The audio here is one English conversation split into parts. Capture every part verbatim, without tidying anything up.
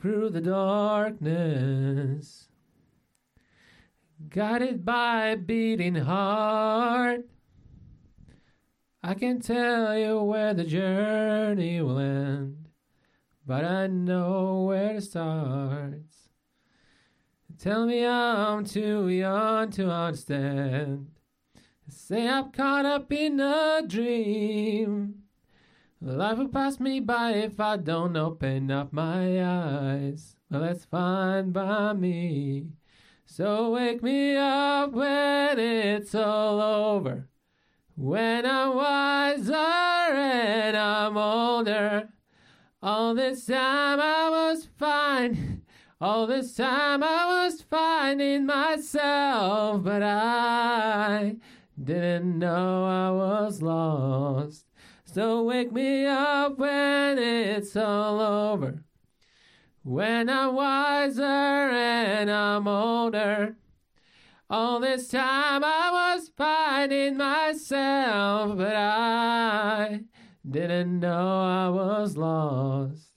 through the darkness, guided by a beating heart. I can't tell you where the journey will end, but I know where to start. Tell me I'm too young to understand. Say I'm caught up in a dream. Life will pass me by if I don't open up my eyes. Well, that's fine by me. So wake me up when it's all over, when I'm wiser and I'm older. All this time I was fine. All this time I was finding myself, but I didn't know I was lost. So wake me up when it's all over, when I'm wiser and I'm older. All this time I was finding myself, but I didn't know I was lost.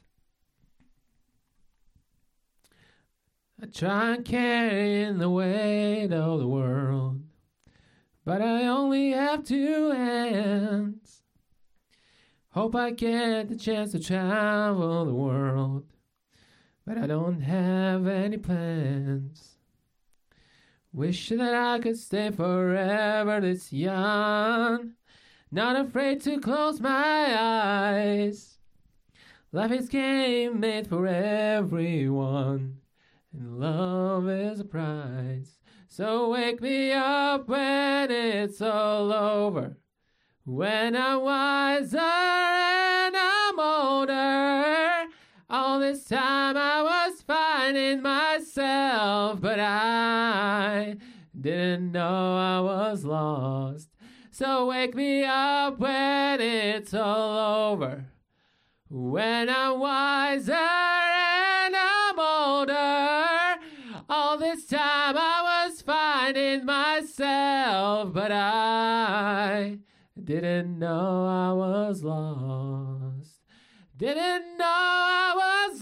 I try and carry the weight of the world, but I only have two hands. Hope I get the chance to travel the world, but I don't have any plans. Wish that I could stay forever this young, not afraid to close my eyes. Life is a game made for everyone, and love is a prize. So wake me up when it's all over, when I'm wiser and I'm older. All this time I was finding myself, but I didn't know I was lost. So wake me up when it's all over, when I'm wiser and I'm older. All this time I was finding myself, but I didn't know I was lost. Didn't know I was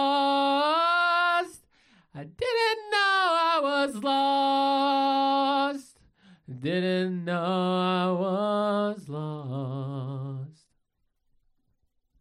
lost. I didn't know I was lost. Didn't know